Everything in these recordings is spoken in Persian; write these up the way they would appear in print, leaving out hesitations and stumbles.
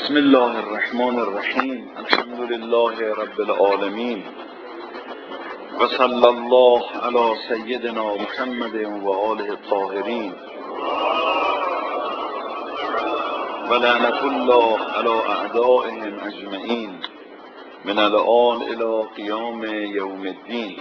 بسم الله الرحمن الرحیم. الحمد لله رب العالمین و صلی الله علی سیدنا محمد و آله الطاهرین و لعنة الله علی اعدائهم اجمعین من الآن الی قیام یوم الدین.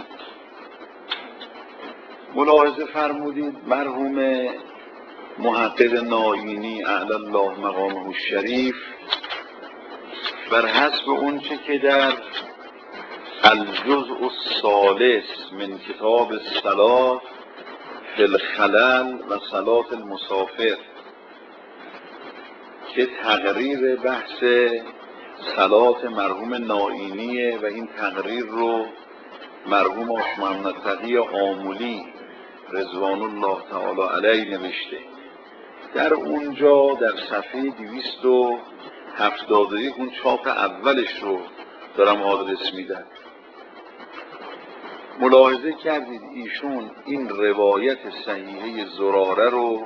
ملاحظه فرمودید مرحوم محقق ناینی اعلی الله مقامه الشریف بر حسب اونچه که در الجزء الثالث من کتاب الصلاة فی الخلل و صلاة المسافر که تقریر بحث صلاة مرحوم ناینیه و این تقریر رو مرحوم آقا محمد تقی آملی رضوان الله تعالی علیه نوشته. در اونجا در صفحه 271 اون چاپ اولش رو دارم آدرس میدم. ملاحظه کردید ایشون این روایت صحیحه زراره رو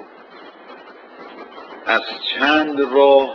از چند راه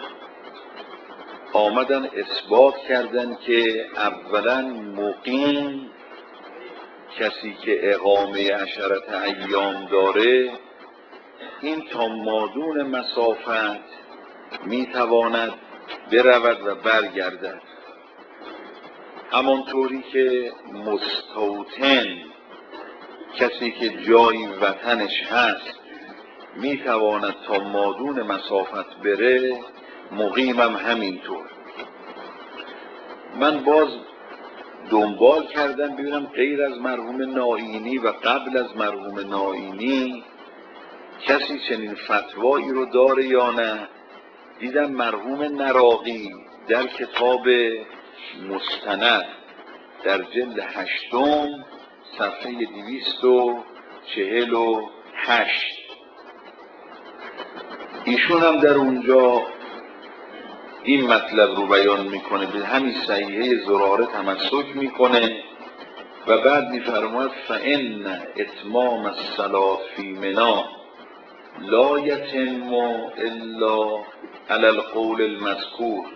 آمدن اثبات کردن که اولا مقیم، کسی که اقامه عشرت ایام داره، این تا مادون مسافت میتواند برود و برگردد، همانطوری که مستوطن، کسی که جایی وطنش هست میتواند تا مادون مسافت بره، مقیمم همینطور. من باز دنبال کردم ببینم غیر از مرحوم ناینی و قبل از مرحوم ناینی کسی چنین فتوایی رو داره یا نه. دیدم مرحوم نراقی در کتاب مستند در جلد 8 صفحه 248 ایشون هم در اونجا این مطلب رو بیان میکنه، به همین صحیحه زراره تمسک میکنه و بعد میفرماید فان اتمام الصلاة فی منی لا یتم الا علی القول المذکور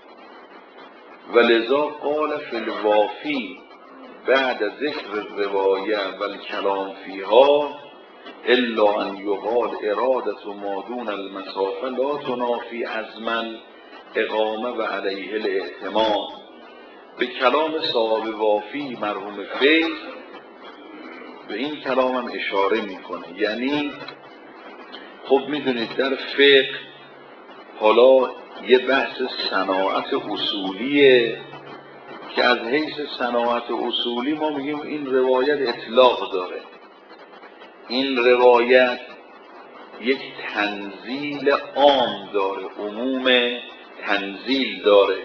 ولذا قال فی الوافی بعد ذکر الروایه و الکلام فیها الا ان یقال ارادة ما دون المسافه لا تنافی عزم اقامه و علیه الاعتمام. به کلام صاحب وافی مرحوم فیض به این کلام هم اشاره میکنه. یعنی خب میدونید در فقه حالا یه بحث صناعت اصولیه که از حیث صناعت اصولی ما میگیم این روایت اطلاق داره، این روایت یک تنزیل عام داره، عموم تنزیل داره،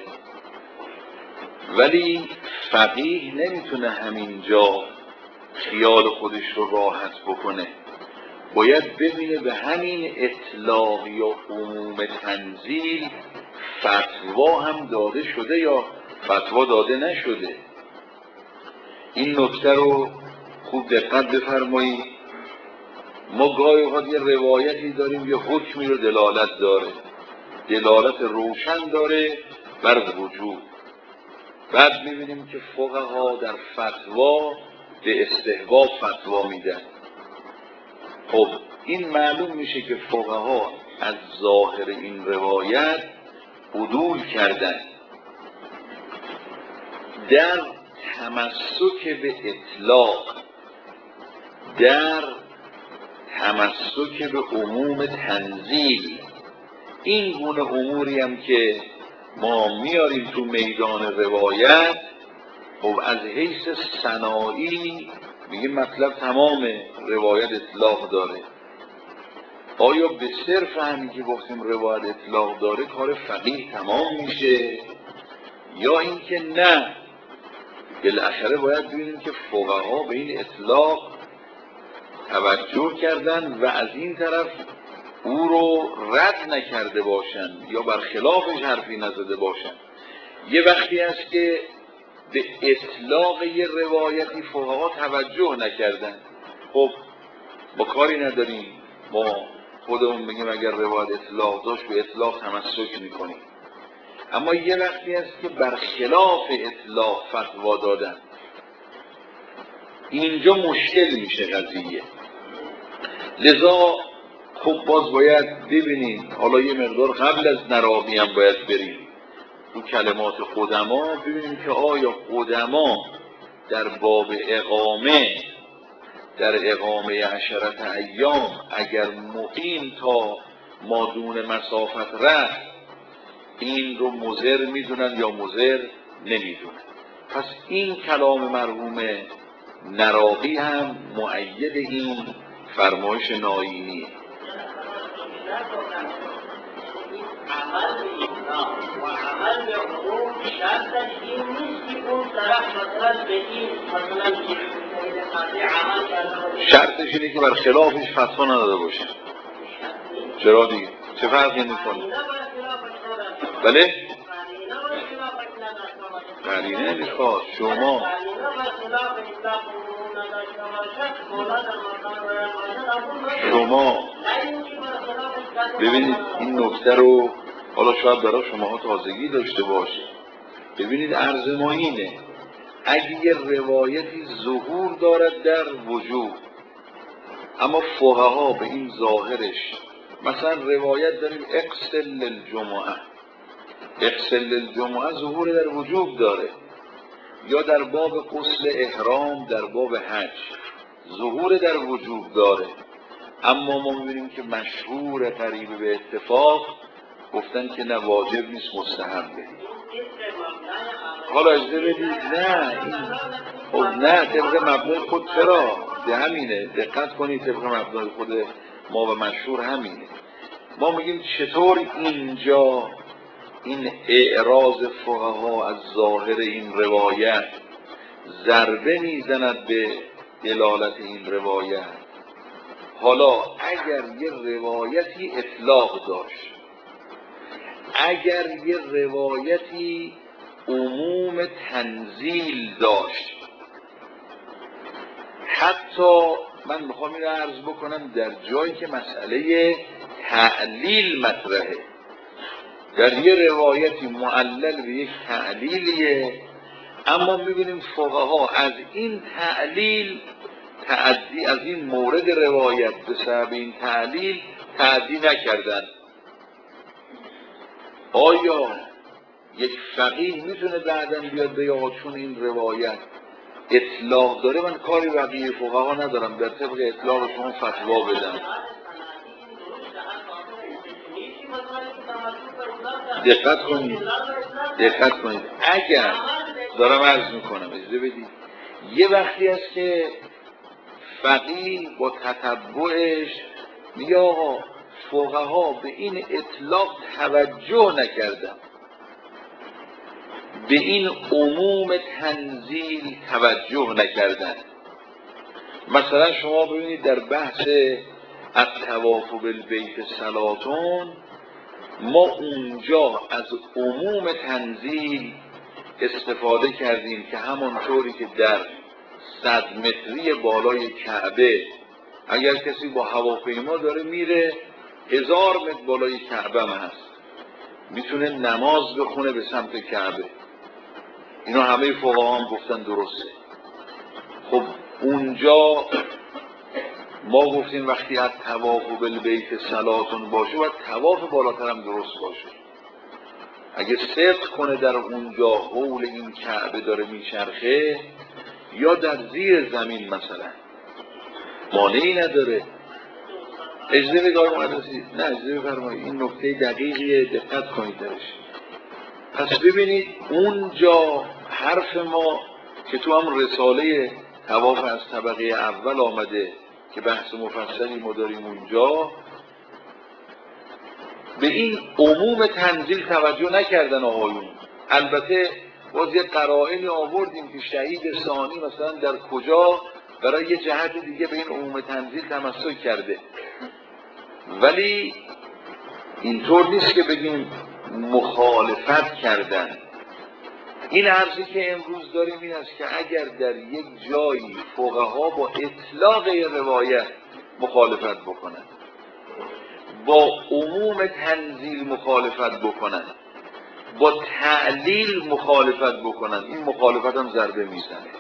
ولی فقیه نمیتونه همینجا خیال خودش رو راحت بکنه، باید ببینه به همین اطلاق یا عموم تنزیل فتوا هم داده شده یا فتوا داده نشده. این نکته رو خوب دقت بفرمایید. ما گاهی اوقات یه روایتی داریم یه حکمی رو دلالت داره، دلالت روشن داره بر وجوب، بعد میبینیم که فقها در فتوا به استحباب فتوا میدن. خب این معلوم میشه که فقها از ظاهر این روایت عدول کردن. در تمسک به اطلاق، در تمسک به عموم تنزیل، این گونه اموری هم که ما میاریم تو میدان روایت، خب از حیث صناعی میگه مطلب تمام روایت اطلاق داره. آیا به صرف همین که گفتیم روایت اطلاق داره کار فقیه تمام میشه، یا اینکه نه، بالاخره باید ببینیم که فقها به این اطلاق توجه کردن و از این طرف او رو رد نکرده باشن یا برخلافش حرفی نزده باشن. یه وقتی هست که به اطلاق یه روایتی فقها توجه نکردن، خب با کاری نداریم، ما خودمون بگیم اگر روایت اطلاق داشت به اطلاق تمسک میکنیم. اما یه وقتی هست که برخلاف اطلاق فتوا دادن. اینجا مشکل میشه قضیه. لذا خب باز باید ببینید، حالا یه مقدار قبل از نراقی هم باید بریم تو کلمات قدما، ببینیم که آیا قدما در باب اقامه، در اقامه عشرت ایام اگر مقیم تا مادون مسافت رفت این رو مضر میدونن یا مضر نمیدونن. پس این کلام مرحوم نراقی هم مؤید این فرمایش نایینیه. عمل به اینا و عمل به حقوق شرطش این نیست که اون طرف مثلا به این مثلا عمل کرده، شرطش اینه که بر خلافش فتوا نداده باشه. چرا دیگه؟ چه فرقی میکنه؟ بله؟ قرینه میخواد شما ببینید این نکته رو، حالا شاید برای شماها تازگی داشته باشه. ببینید عرض ما اینه، اگه یه روایتی ظهور دارد در وجوب اما فقها به این ظاهرش، مثلا روایت داریم اغسل الجمعه، اغسل الجمعه ظهور در وجوب داره، یا در باب غسل احرام در باب حج ظهور در وجوب داره، اما ما می‌بینیم که مشهور قریب به اتفاق گفتن که نه واجب نیست، مستحبه. حالا اجازه بدید، نه این خب نه طبق مبنای خود، چرا؟ ده همینه، دقت کنید طبق مبنای خود ما و مشهور همینه. ما میگیم چطور اینجا این اعراض فقها از ظاهر این روایت ضربه میزند به دلالت این روایت. حالا اگر یه روایتی اطلاق داشت، اگر یه روایتی عموم تنزیل داشت، حتی من میخوام این رو عرض بکنم در جایی که مسئله تعلیل مطرحه، در یه روایتی معلل به یک تعلیلیه، اما میبینیم فقها از این تعلیل تعدی، از این مورد روایت به سبب این تعلیل تعدی نکردن. آیا یک فقیه میتونه بعداً بیاد به آقا چون این روایت اطلاق داره من کاری بقیه فقها ندارم، در طبق اطلاق شما فتوا بدم؟ دقت کنید اگر دارم عرض میکنم، اجازه بدید، یه وقتی هست که فقیه با تتبعش میگه آقا فقها به این اطلاق توجه نکردن، به این عموم تنزیل توجه نکردن. مثلا شما ببینید در بحث الطواف بالبیت صلاتون ما اونجا از عموم تنزیل استفاده کردیم که همونطوری که در 100 متری بالای کعبه اگر کسی با هواپیما داره میره 1000 متر بالای کعبه هم هست میتونه نماز بخونه به سمت کعبه، اینا همه فقها هم گفتن درسته. خب اونجا ما گفتیم وقتی از طواف بالبیت صلاتون باشه باید طواف بالاتر هم درست باشه. اگه صدق کنه در اونجا حول این کعبه داره میچرخه یا در زیر زمین مثلا مانعی نداره. اجازه بدید آقای مهندسی، نه اجازه بفرمایید، این نکته دقیقیه، دقت کنید درش. پس ببینید اونجا حرف ما که تو هم رساله طواف از طبقه اول آمده که بحث مفصلی ما داریم اونجا، به این عموم تنزیل توجه نکردن آقایون. البته باز یه قرائنی آوردیم که شهید ثانی مثلا در کجا برای یه جهت دیگه به این عموم تنزیل تمسک کرده، ولی اینطور نیست که بگیم مخالفت کردن. این عرضی که امروز داریم این است که اگر در یک جایی فقها با اطلاق روایت مخالفت بکنن، با عموم تنزیل مخالفت بکنن، با تعلیل مخالفت بکنن، این مخالفت هم ضربه میزنه.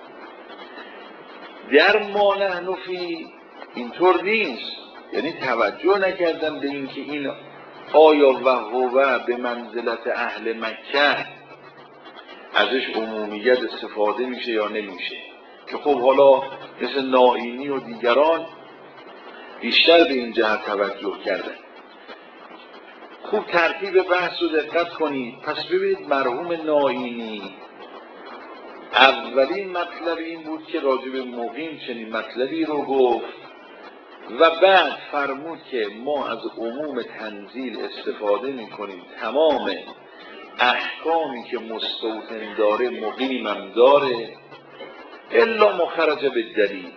در ما نحن فی اینطور نیست، یعنی توجه نکردن به اینکه این آیا و هو به منزلت اهل مکه ازش عمومیت استفاده میشه یا نمیشه، که خب حالا مثل نائینی و دیگران بیشتر به این جهت توجه کردن. خوب ترتیب بحث رو دقت کنید. پس ببینید مرحوم نائینی اولین مطلب این بود که راجع به مقیم چنین مطلبی رو گفت و بعد فرمود که ما از عموم تنزیل استفاده میکنیم، تمام احکامی که مستوطن داره مقیمم داره الا مخرج به دلیل.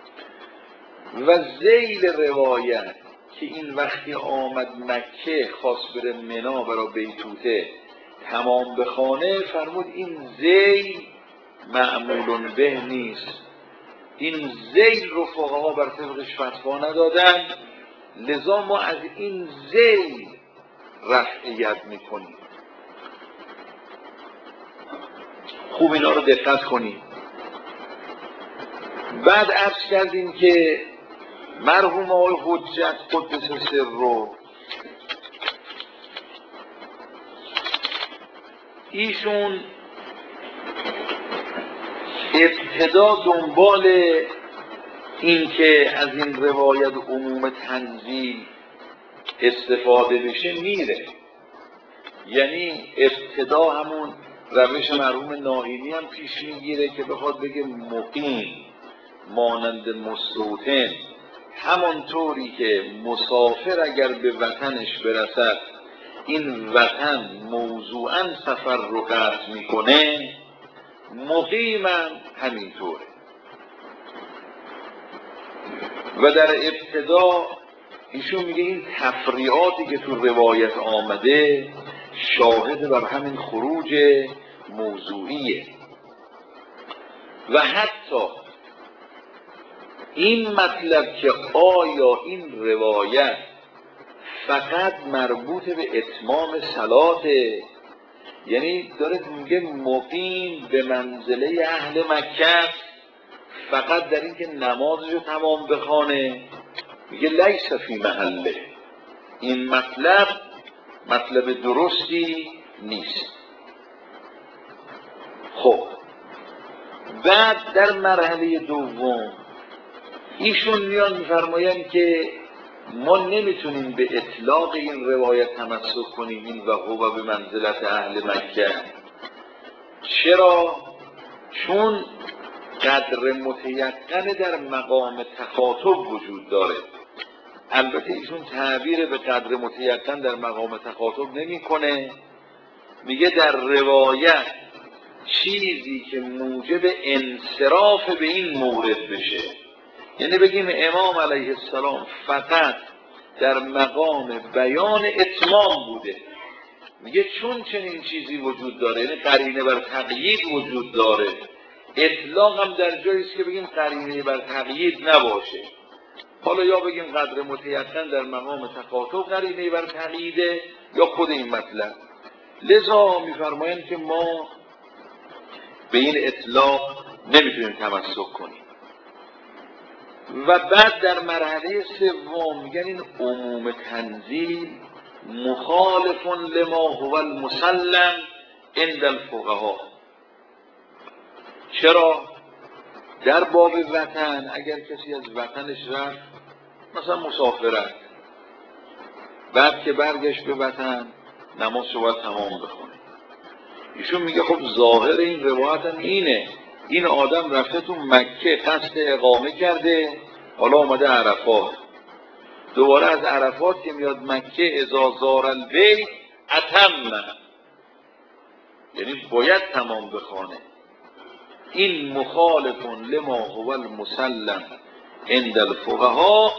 و ذیل روایت که این وقتی آمد مکه خواست بره منا برای بیتوته تمام بخانه، فرمود این ذیل معمول به نیست، این ذیل رو فقها بر طبقش فتوا ندادن، لذا ما از این ذیل رفعیت میکنیم. خوب اینا رو دقت کنیم. بعد عرض کردیم که مرحوم آقای حجت قدس سر رو ایشون ابتدا دنبال این که از این روایت عموم تنزیل استفاده بشه میره، یعنی ابتدا همون روش مرحوم نائینی هم پیش میگیره که بخواد بگه مقیم مانند مستوطن همانطوری که مسافر اگر به وطنش برسد این وطن موضوعاً سفر رو قطع میکنه، مقیمم همینطوره. و در ابتدا ایشون میگه این تفریعاتی که تو روایت آمده شاهد بر همین خروج موضوعیه. و حتی این مطلب که آیا این روایت فقط مربوط به اتمام صلاته، یعنی داره میگه مقیم به منزله اهل مکه فقط در این که نمازش رو تمام بخوانه، میگه لیس فی محله، این مطلب درستی نیست. خب بعد در مرحله دوم ایشون میان میفرمایند که ما نمیتونیم به اطلاق این روایت تمسک کنیم این و هو به منزلت اهل مکه. چرا؟ چون قدر متیقن در مقام تخاطب وجود داره. البته ایشون تعبیر به قدر متیقن در مقام تخاطب نمیکنه، میگه در روایت چیزی که موجب انصراف به این مورد بشه، یعنی بگیم امام علیه السلام فقط در مقام بیان اتمام بوده، میگه چون چنین چیزی وجود داره، یعنی قرینه بر تقیید وجود داره، اطلاق هم در جایی است که بگیم قرینه بر تقیید نباشه. حالا یا بگیم قدر متیقن در مقام تخاطب قرینه بر تقییده یا خود این مطلب. لذا میفرمایند که ما به این اطلاق نمیتونیم تمسک کنیم. و بعد در مرحله سوم میگن این عموم تنزیل مخالف لما هو المسلم عند الفقها. چرا؟ در باب وطن اگر کسی از وطنش رفت مثلا مسافرت، بعد که برگشت به وطن نمازش رو باید تمام بخونه، ایشون میگه خب ظاهر این روایت هم اینه، این آدم رفته تو مکه قصد اقامه کرده، حالا آمده عرفات، دوباره از عرفات که میاد مکه اذا زار البیت اتم، یعنی باید تمام بخونه. این مخالف لما هو المسلم عند الفقها.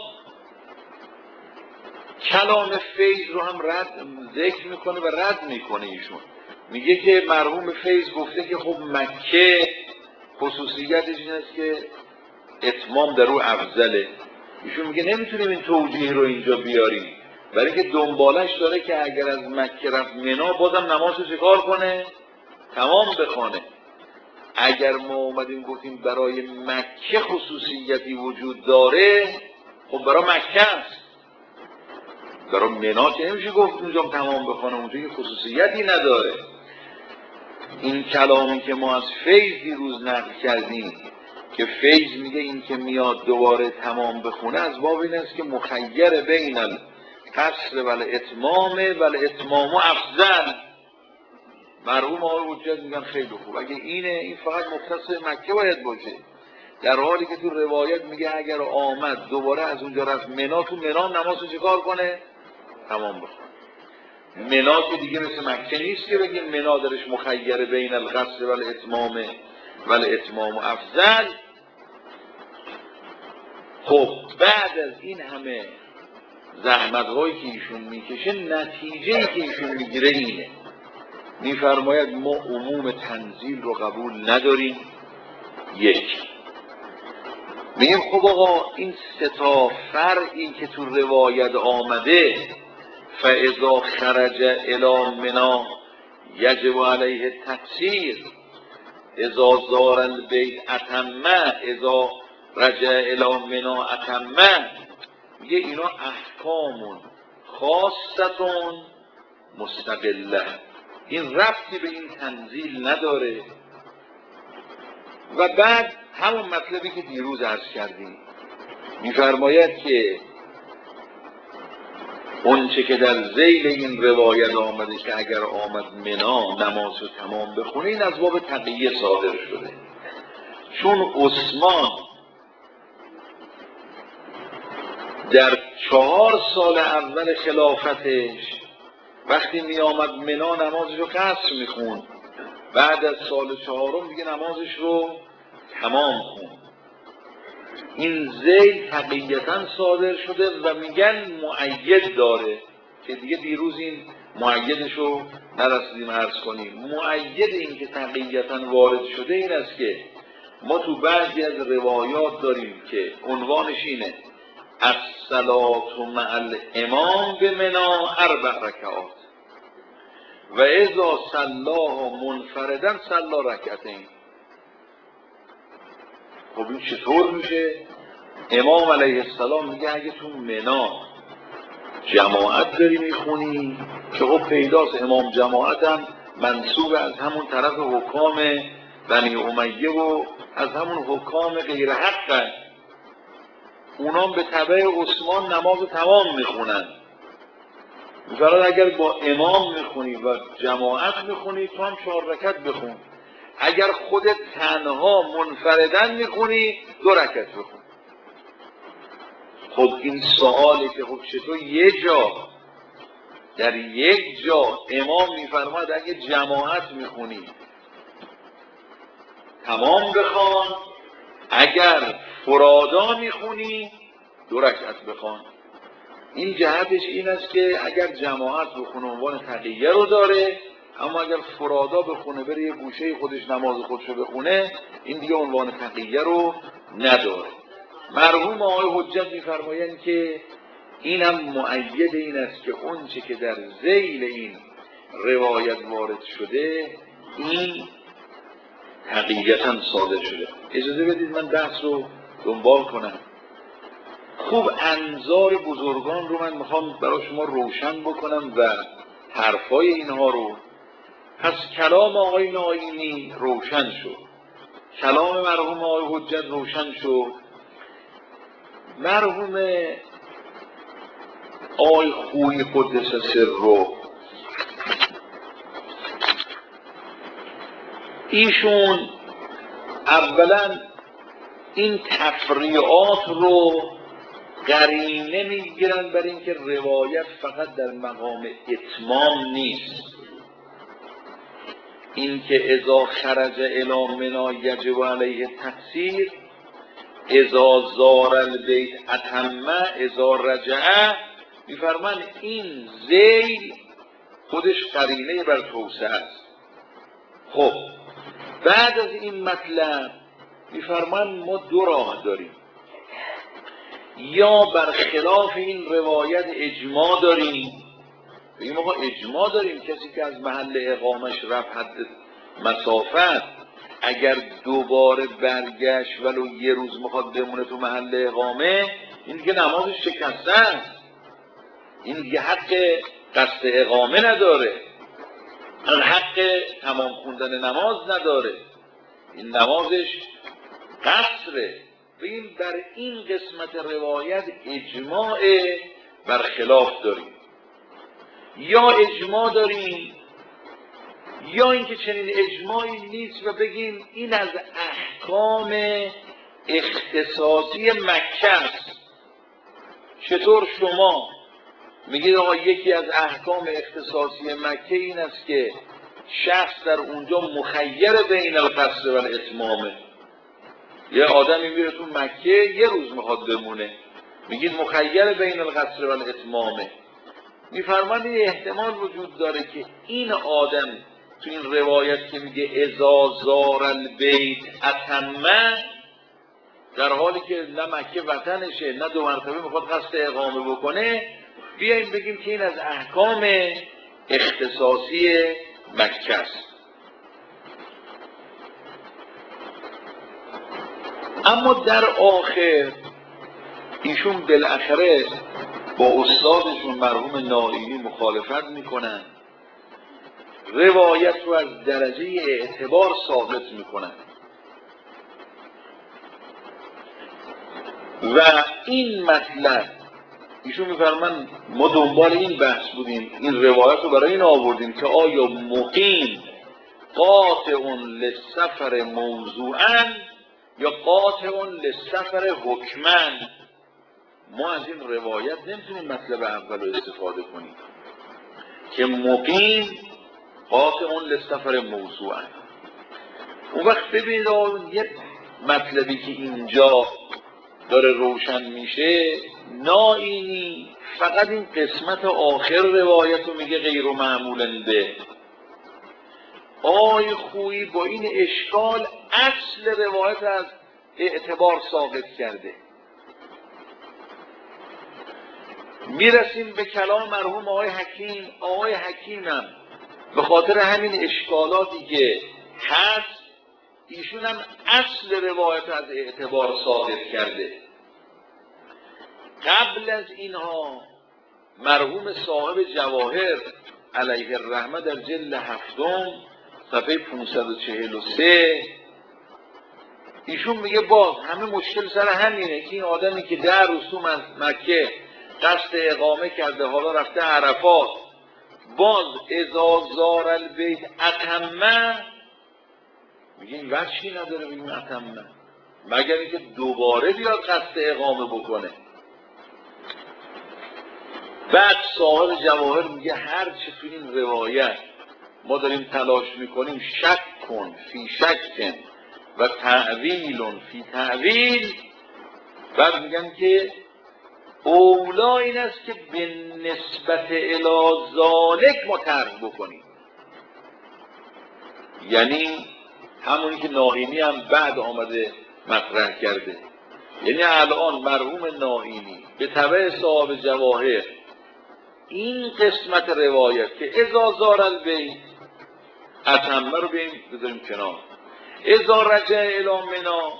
کلام فیض رو هم ذکر میکنه و رد میکنه. ایشون میگه که مرحوم فیض گفته که خب مکه خصوصیتش این است که اتمام در او افضله. ایشون میگه نمیتونیم این توجیه رو اینجا بیاریم، برای که دنبالش داره که اگر از مکه رفت منا بازم نمازو چکار کنه؟ تمام بخونه. اگر ما اومدیم گفتیم برای مکه خصوصیتی وجود داره، خب برای مکه است. برای منا که نمیشه گفت اونجا تمام بخونه، اونجا یه خصوصیتی نداره. این کلامی که ما از فیض دیروز نقل کردیم که فیض میگه این که میاد دوباره تمام بخونه از باب این است که مخیر بین القصر و الاتمام و الاتمام افضل. مرحوم آقای حجت میگن خیلی خوب، اگه این فقط مختص مکه باید باشه، در حالی که تو روایت میگه اگر آمد دوباره از اونجا رفت منا، تو منا نمازو چیکار کنه؟ تمام بخونه. منا که دیگه مثل مکه نیست که بگیم منا درش مخیر بین القصر و الاتمام و الاتمام افضل. خب بعد از این همه زحمت هایی که ایشون میکشه، نتیجه ای که ایشون میگیره اینه، میفرماید ما عموم تنزیل رو قبول نداریم. یک، میگیم خب آقا این سه تا فرعی که تو روایت آمده، فاذا خرج الی منا یجب علیه التقصیر، اذا زار البیت اتمه، اذا رجع الی منا اتمه. میگه اینا احکام خاصتون مستقله، این ربطی به این تنزیل نداره. و بعد همون مطلبی که دیروز عرض کردیم، میفرماید که اونچه که در ذیل این روایت آمده که اگر آمد منا نماز رو تمام بخونه، این از باب تقیه صادر شده. چون عثمان در 4 سال اول خلافتش وقتی می آمد منا نمازش رو قصر می خوند، بعد از سال 4 دیگه نمازش رو تمام خوند. این ذیل تقییتا صادر شده و میگن مؤید داره که دیگه دیروز این مؤیدش رو نرسیدیم عرض کنیم. مؤید این که تقییتا وارد شده این است که ما تو بعضی از روایات داریم که عنوانش اینه الصلاة مع الامام بمنا 4 رکعات و اذا صلاها منفردا صلی رکعتین. خب این چطور میشه؟ امام علیه السلام میگه اگه تو منا جماعت داری میخونی که خب پیداست امام جماعت هم منصوب از همون طرف حکام بنی امیه و از همون حکام غیر حق، اونام به تبع عثمان نماز تمام میخونن. مثلا اگر با امام میخونی و جماعت میخونی تو هم 4 رکعت بخون، اگر خودت تنها منفردن میخونی 2 رکعت بخون. خب این سواله که خب چطور در یک جا امام میفرماد اگه جماعت میخونی تمام بخوان، اگر فرادا میخونی 2 رکعت بخوان. این جهتش این است که اگر جماعت بخونه عنوان تقیه رو داره، اما اگر فرادا بخونه بره یه گوشه خودش نماز خودشو بخونه، این دیگه عنوان تقیه رو نداره. مرحوم آقای حجت میفرمایند که این هم مؤید این است که اون چه که در ذیل این روایت وارد شده این حقیقتا صادر شده. اجازه بدید من بحث رو دنبال کنم. خوب انظار بزرگان رو من میخوام برای شما روشن بکنم و حرفای اینها رو. پس کلام آقای ناینی روشن شد، کلام مرحوم آقای حجت روشن شد. مرحوم آقای خویی قدس سره ایشون اولا این تفریعات رو قرینه میگیرن بر اینکه روایت فقط در مقام اتمام نیست. اینکه اذا خرج الی منا یجب علیه تقصیر، اذا زار البیت اتمه، اذا رجع، میفرمان این ذیل خودش قرینه بر توسعه است. خب بعد از این مطلب میفرمان ما 2 راه داریم. یا برخلاف این روایت اجماع داریم، بگیم آقا اجماع داریم کسی که از محل اقامش رفت حد مسافت اگر دوباره برگشت ولو یه روز میخواد بمونه تو محل اقامه، این دیگه نمازش شکسته است، این دیگه حق قصد اقامه نداره، حق تمام خوندن نماز نداره، این نمازش قصره. ببین بر این قسمت روایت اجماع برخلاف داریم، یا اجماع داریم یا اینکه چنین اجماعی نیست و بگیم این از احکام اختصاصی مکه است. چطور شما میگید آقا یکی از احکام اختصاصی مکه این است که شخص در اونجا مخیر بین القصر و الاتمامه، یه آدمی میره تو مکه یه روز میخواد بمونه، میگید مخیر بین القصر و الاتمامه، میفرماید این احتمال وجود داره که این آدم تو این روایت که میگه اذا زار البیت اتمه، در حالی که نه مکه وطنشه نه دو مرتبه میخواد قصد اقامه بکنه، بیاییم بگیم که این از احکام اختصاصی مکه است. اما در آخر ایشون بالاخره با استادشون مرحوم نائینی مخالفت میکنن، روایت رو از درجه اعتبار ثابت میکنن و این مطلب ایشون میفرمان ما دنبال این بحث بودیم، این روایت رو برای این آوردیم که آیا مقیم قاطع للسفر موضوعا یا قاطع للسفر حکما. ما از این روایت نمیتونیم مطلب اول رو استفاده کنیم که مقیم قاطع للسفر موضوعا. اون وقت ببینید یه مطلبی که اینجا داره روشن میشه، نائینی فقط این قسمت آخر روایت رو میگه غیر معمول به، آقای خویی با این اشکال اصل روایت از اعتبار ثابت کرده. میرسیم به کلام مرحوم آقای حکیم. آقای حکیم هم به خاطر همین اشکالاتی که هست ایشون هم اصل روایت از اعتبار ثابت کرده. قبل از اینها مرحوم صاحب جواهر علیه الرحمه در جلد 7 صفحه 543 ایشون میگه باز همه مشکل سر همینه که این آدمی که در روز تو مکه قصد اقامه کرده حالا رفته عرفات، باز اذا زار البیت اتمه، میگه این وجهی نداره بگیم اتمه مگر اینکه دوباره بیاد قصد اقامه بکنه. بعد صاحب جواهر میگه هر چه تو این روایت ما داریم تلاش میکنیم شک کن فی شکن و تعویل فی تعویل، بعد میگن که اولا این است که به نسبت الی ذالک ما ترک بکنیم، یعنی همونی که نائینی هم بعد آمده مطرح کرده، یعنی الان مرحوم نائینی به تبع صاحب جواهر این قسمت روایت که اذا زار البیت اتمه رو بذاریم کنار، اذا رجع الی منی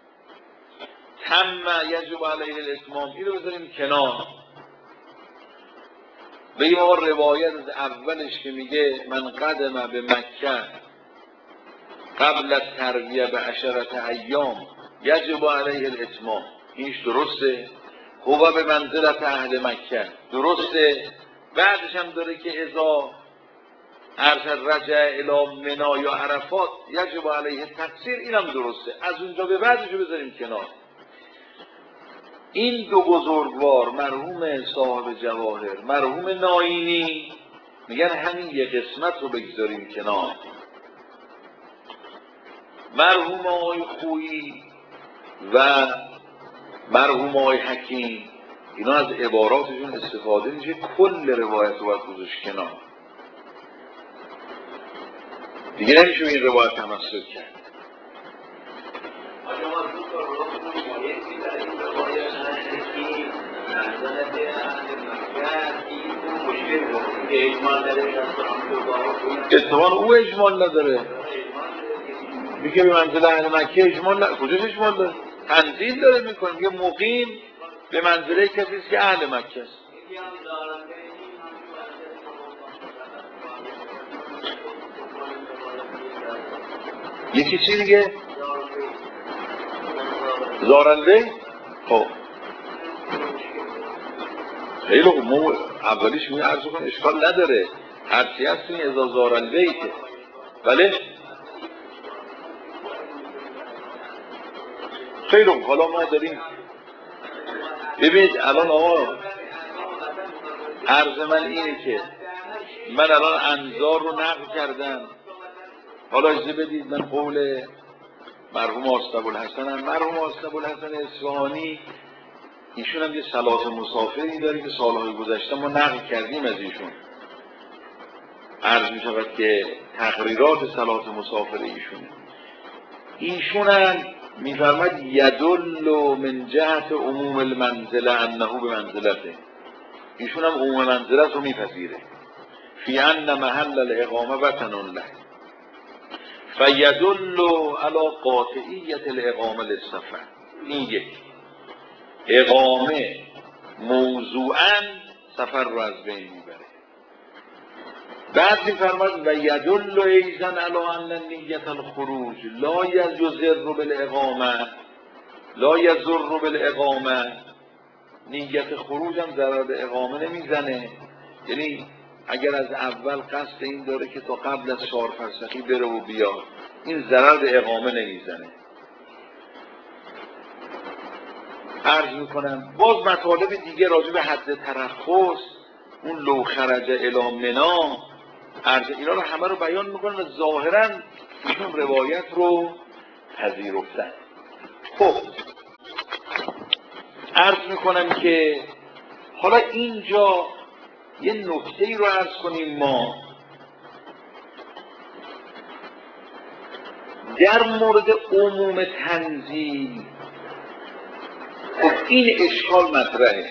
تم یجب علیه الاتمام این رو بذاریم کنار، بگیم آقا روایت از اولش که میگه من قدم به مکه قبل الترویه به 10 ایام یجب علیه الاتمام، اینش درسته، هو به منزلت اهل مکه درسته. بعدش هم داره که اذا ارشد رجع الی منی یا عرفات یجب علیه تقصیر، اینم درسته، از اونجا به بعدش رو بذاریم کنار. این دو بزرگوار مرحوم صاحب جواهر مرحوم نائینی میگن همین یه قسمت رو بگذاریم کنار. مرحوم آقای خویی و مرحوم آقای حکیم اینا از عباراتشون استفاده میشه کل روایت رو باید گذاشت کنار، دیگه نمیشه این روایت تمسک کرد. شما دو تا رکن مایزی در این روایت هست که منزلت اهل مکه این مشکل بود که اجمال درش از اتفاقا او اجمال نداره میگه به منزل اهل مکه اجمال نداره. کجاش اجمال داره؟ تنزیل داره میکنه میگه مقیم به منزله کسی است که اهل مکه است. یکی چی دیگه؟ زارنده؟ خب خیلی خوب ما اولیش میگه عرض کن اشکال نداره هرچی هست این ازا زارنده ای که بله؟ خیلی خوب حالا ما داریم ببینید الان آقا عرض من اینه که من الان انظار رو نقل کردم. حالا اجازه بدید من قول مرحوم آصف ابوالحسن مرحوم آصف ابوالحسن اصفهانی ایشون هم یه صلات مسافری داره که سالهای گذشته ما نقل کردیم از ایشون. عرض می شود که تقریرات صلات مسافر ایشون هم می فرمد یدل من جهت عموم المنزله انه به منزلته. ایشون هم عموم منزلت رو می پذیره فی ان محل الاقامه وطن له فیدل علی قاطعیت الاقامه للسفر. این یک اقامه موضوعاً سفر رو از بین میبره. بعد میفرماد و یدل ایضا علی ان نیت الخروج لا یضر بالاقامه. نیت خروج هم ضرر به اقامه نمیزنه. یعنی اگر از اول قصد این داره که تا قبل از 4 فرسخی بره و بیاد این ضرر به اقامه نمیزنه. عرض میکنم باز مطالب دیگه راجع به حد ترخص اون لو خرج الی منا عرض اینا رو همه رو بیان میکنن و ظاهرا ایشون روایت رو پذیرفتن. خب عرض میکنم که حالا اینجا یه نکته ای رو عرض کنیم. ما در مورد عموم تنزیل خب این اشکال مطرحه.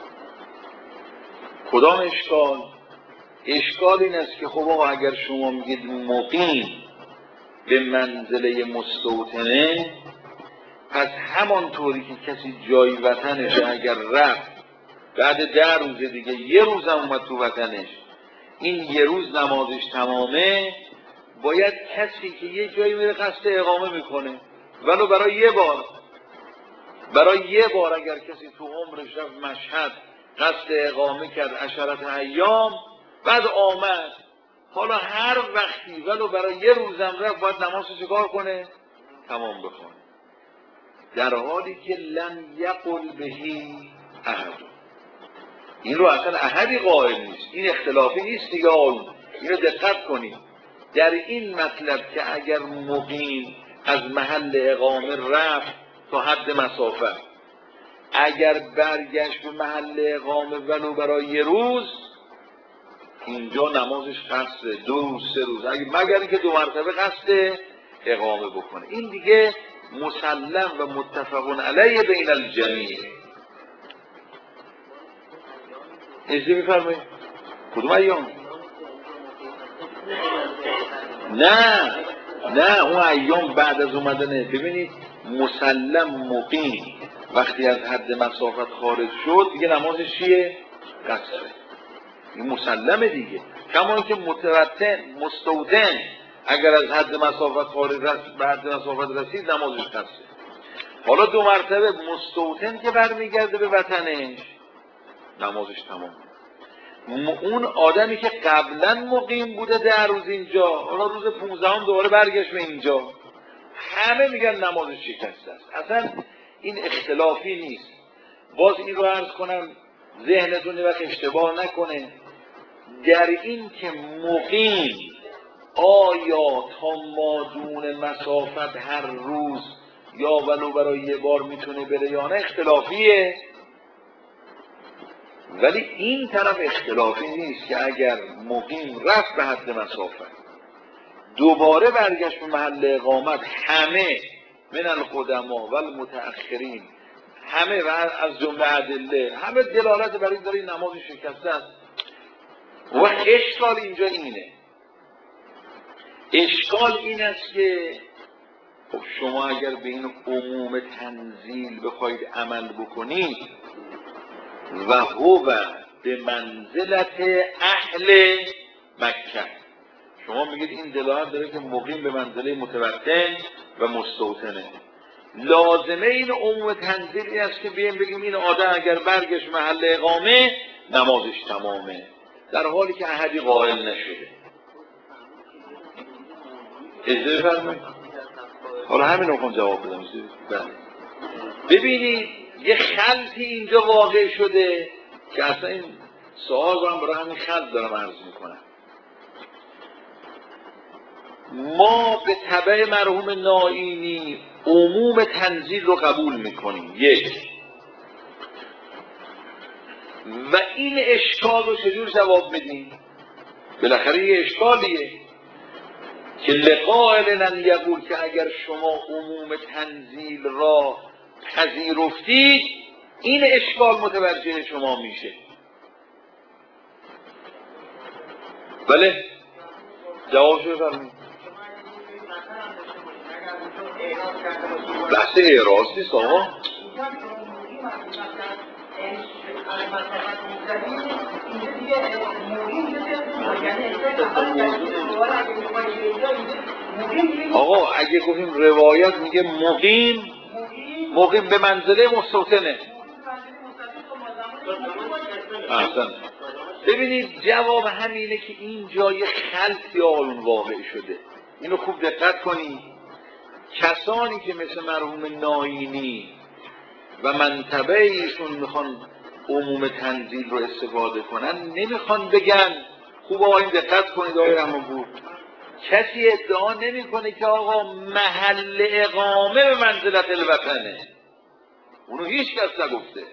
کدام اشکال؟ اشکال این است که خب آقا اگر شما میگید مقیم به منزله مستوطنه پس همانطوری که کسی جای وطنشه اگر رفت بعد 10 روز دیگه یه روز هم اومد تو وطنش این یه روز نمازش تمامه، باید کسی که یه جایی میره قصد اقامه میکنه ولو برای یه بار اگر کسی تو عمرش رفت مشهد قصد اقامه کرد 10 ایام بعد آمد، حالا هر وقتی ولو برای یه روزم رفت باید نمازش چیکار کنه؟ تمام بخونه، در حالی که لم یقل بهی احد. این رو اصلا احدی قائل نیست. این اختلافی نیست دیگه. اینو دقت کنید در این مطلب که اگر مقیم از محل اقامه رفت تا حد مسافت، اگر برگشت به محل اقامه ولو برای یه روز، اینجا نمازش قصد 2-3 روز مگر اینکه 2 مرتبه قصد اقامه بکنه. این دیگه مسلم و متفق علیه بین الجمیع. اجازه میفرمایید کدوم ایام؟ نه اون ایام بعد از اومدنه. ببینید مسلم مقیم وقتی از حد مسافت خارج شد دیگه نمازش چیه؟ قصره. این مسلمه دیگه. کما که مستوطن اگر از حد مسافت خارج به حد مسافت رسید نمازش قصره. حالا 2 مرتبه مستوطن که برمیگرده به وطنش نمازش تمام. اون آدمی که قبلا مقیم بوده 10 روز اینجا، حالا روز 15 دوباره برگشت به اینجا، همه میگن نمازش شکسته است. اصلا این اختلافی نیست. باز این رو عرض کنم ذهنتون یه وقت اشتباه نکنه در این که مقیم آیا تا مادون مسافت هر روز یا ولو برای یه بار میتونه بره یا نه اختلافیه. ولی این طرف اختلافی نیست که اگر مقیم رفت به حد مسافت دوباره برگشت به محل اقامت، همه من القدما و المتأخرین، همه و از جمله ادله، همه دلالت برای داره این نماز شکسته است. و اشکال اینجا اینه، اشکال این است که خب شما اگر به این عموم تنزیل بخواید عمل بکنید و هو به منزلت اهل مکه، شما میگید این دلالت داره که مقیم به منزله متوطن و مستوطنه. لازمه این عموم تنزیل این است که بیایم بگیم این آدم اگر برگشت محل اقامه نمازش تمامه، در حالی که احدی قائل نشده. اجازه بفرمایید حالا همین رو کن جواب بدم. ببینید یه خلطی اینجا واقع شده که اصلا این سوال رو هم برای همین خلط دارم عرض میکنم. ما به تبع مرحوم نائینی عموم تنزیل رو قبول میکنیم، یک، و این اشکال رو چجور جواب بدیم؟ بالاخره یه اشکالیه که لقائل لن یقول که اگر شما عموم تنزیل را پذیرفتید این اشکال متوجه شما میشه. بله جوابشو بفرمایید. بحث اعراض نیست آقا. آقا اگه گفتیم روایت میگه مقیم به منزله مستوطنه. احسن. ببینید جواب همینه که این جای خلطی آلون واقع شده. اینو خوب دقت کنید. کسانی که مثل مرحوم نائینی و منطبه ایشون میخوان عموم تنزیل رو استفاده کنن نمیخوان بگن، خوب آقا این دقت کنید آقای رحم‌الله، کسی ادعا نمیکنه که آقا محل اقامه به منزلت الوطنه، اونو هیچ کس نگفته.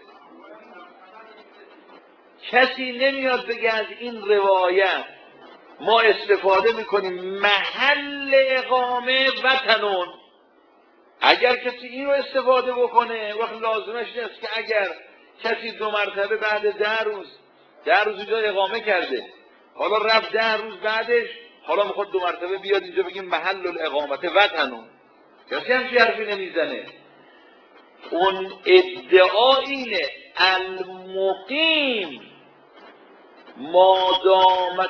کسی نمیاد بگه از این روایت ما استفاده میکنیم محل اقامه وطنون. اگر کسی این رو استفاده بکنه وقت لازمش نیست که اگر کسی 2 مرتبه بعد 10 روز اینجا اقامه کرده، حالا رفت 10 روز بعدش حالا میخواد 2 مرتبه بیاد اینجا بگیم محل الاقامت وطنون، کسی همچی حرفی نمیزنه. اون ادعا اینه المقیم مادام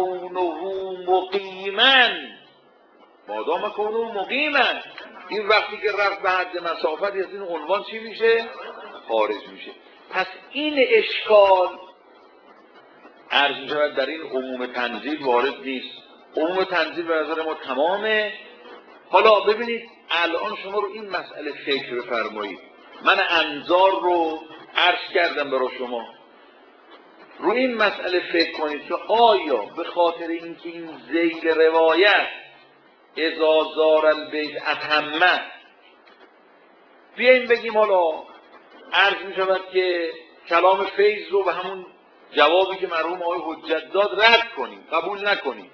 کونه مقیما، این وقتی که رفت به حد مسافت از این عنوان چی میشه؟ خارج میشه. پس این اشکال عرض میشود در این عموم تنزیل وارد نیست. عموم تنزیل به نظر ما تمامه. حالا ببینید الان شما رو این مسئله فکر بفرمایید. من انظار رو عرض کردم برای شما، رو این مسئله فکر کنید که آیا به خاطر اینکه این ذیل روایت اذا زار البیت اتمه، بیاییم بگیم حالا عرض می شود که کلام فیض رو به همون جوابی که مرحوم آقای حجت داد رد کنیم، قبول نکنیم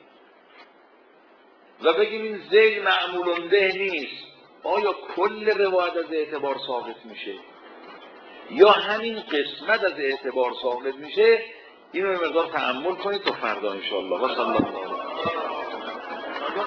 و بگیم این ذیل معمول به نیست، آیا کل روایت از اعتبار ثابت میشه یا همین قسمت از اعتبار ثابت میشه؟ اینو مقدار تأمل کنید تا فردا انشاءالله. و صلی الله